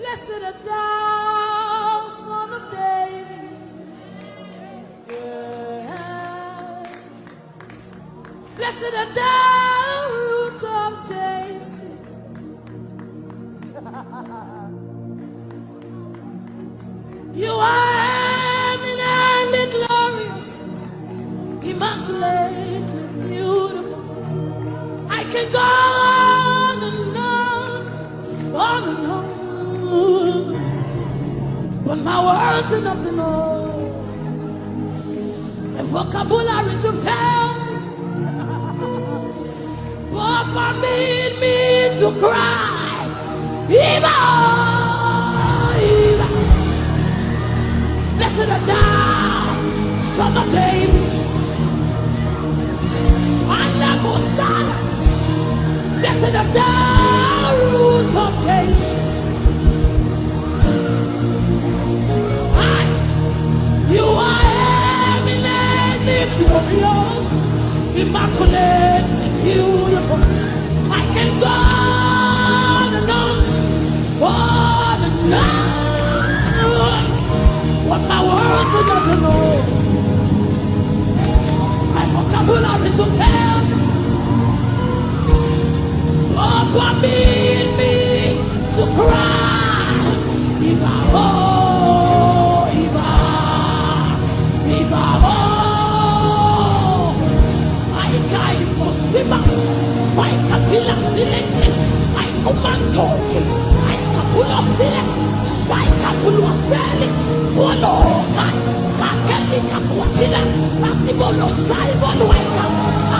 Blessed art thou, Son of David. Yeah. Blessed art thou, Root of Jesse. You are eminently glorious, immaculately beautiful. I can go on and on and on. But my words are not enough. The vocabulary to fail me. But permit me to cry. Eva, Eva. Blessed art thou, Son of David. And the Messiah. Blessed art thou, Root of Jesse. You are eminently glorious, immaculate, beautiful. I can go on and on, on and on. What my words are not to know. My vocabulary is to fail. Oh, permit me to cry. I capilla silente, I command talking, I capulo silent, I capulo sele, Boloka, Kakeli Kapuatilla, Antibolo Salvo, welcome. I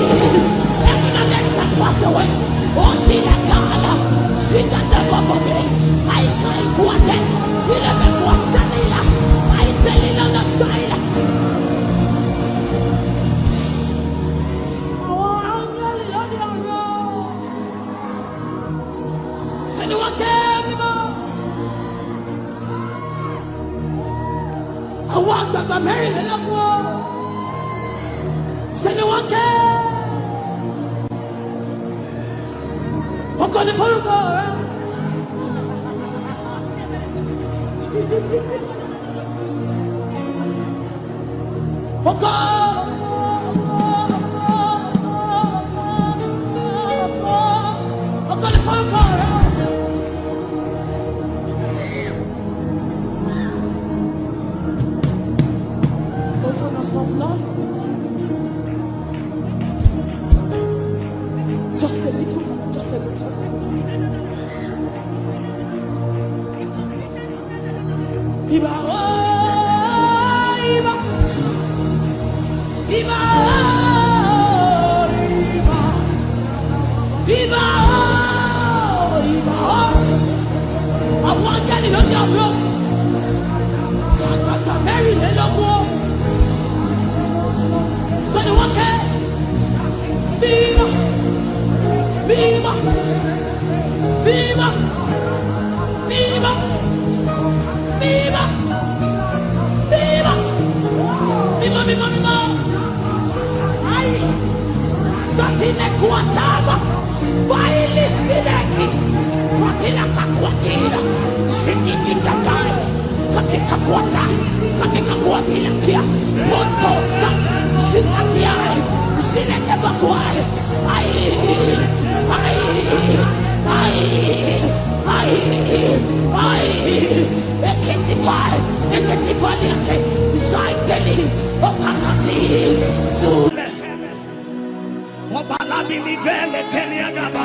next pass away, until I tell she got the bubble. I can't go ahead, we never was Danila, I tell it on the side. I want that the Mary the love war. Send one care. What got the phone call? What got the phone call? Just a little, just a little. Iba, Iba, Iba, Iba, Iba, Iba. I want to get it on your room. I got the Mary little boy. So you want to Viva, viva, viva, viva, viva, viva, viva, viva, viva. Ay, satine kuataba, baili sineki, fatina kakuatira, siniki kakai, katika kuata, katika kuatila kia, pontosta, sinatiai. Sineke bakwai, ekiti valiente, saiteli, opakati, zule. Obalabi nivele keniagaba.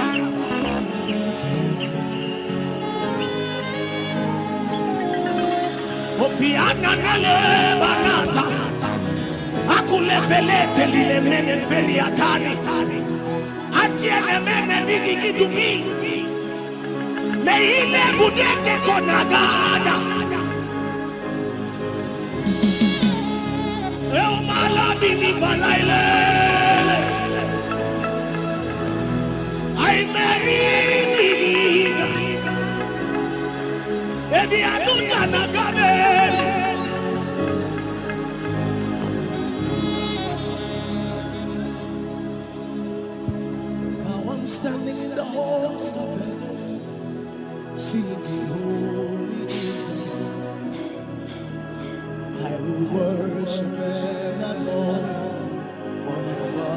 Ofiana nele banata. Akulevelete lile mene feli atani. Atiene mene bigi gidumi. Meile gudeke konagada. Eu malabi ni balaile. Ai meriga. Ebi aduta nagabele. Standing in the host of heaven, singing holy is the Lord. I will worship and adore him forever.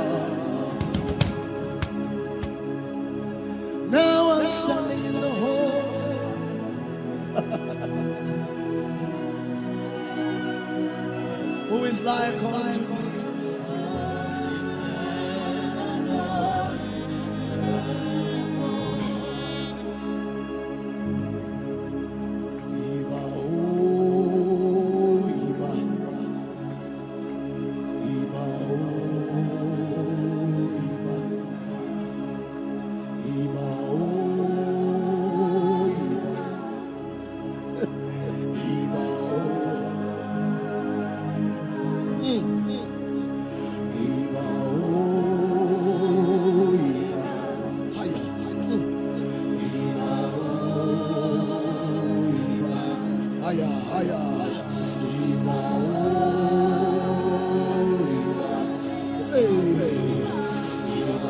Now I'm standing in the hall. Who is like unto me? Iba, oh, Iba, Iba, oh, Iba, Iba, oh, Iba, Iba, oh. Iba, oh, Iba, higher, higher. Iba, oh, Iba, higher, higher. Iba, oh, Iba, hey, hey. Iba,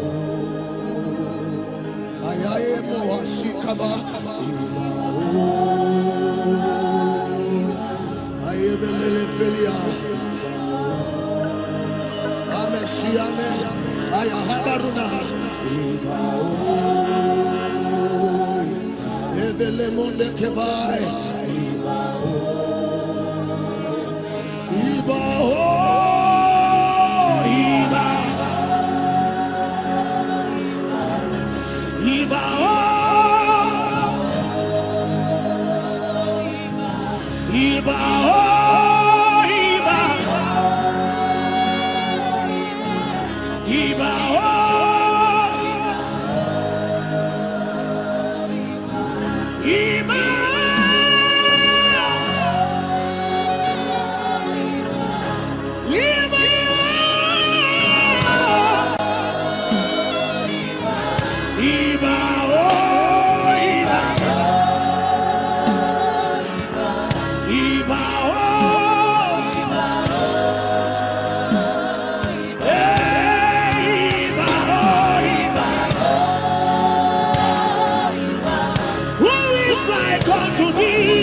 oh, ayaye mo asikaba. Iba, oh, ayebelele felia. Amesiame, ayahabaruna. Iba, oh, evele monde kebai. Iba, oh, Iba, oh, Iba, Iba, oh, Iba, oh, Iba, Iba, oh, Iba, Iba, oh, Iba, Iba, oh, hey, Iba, oh, Iba. Who is like unto thee?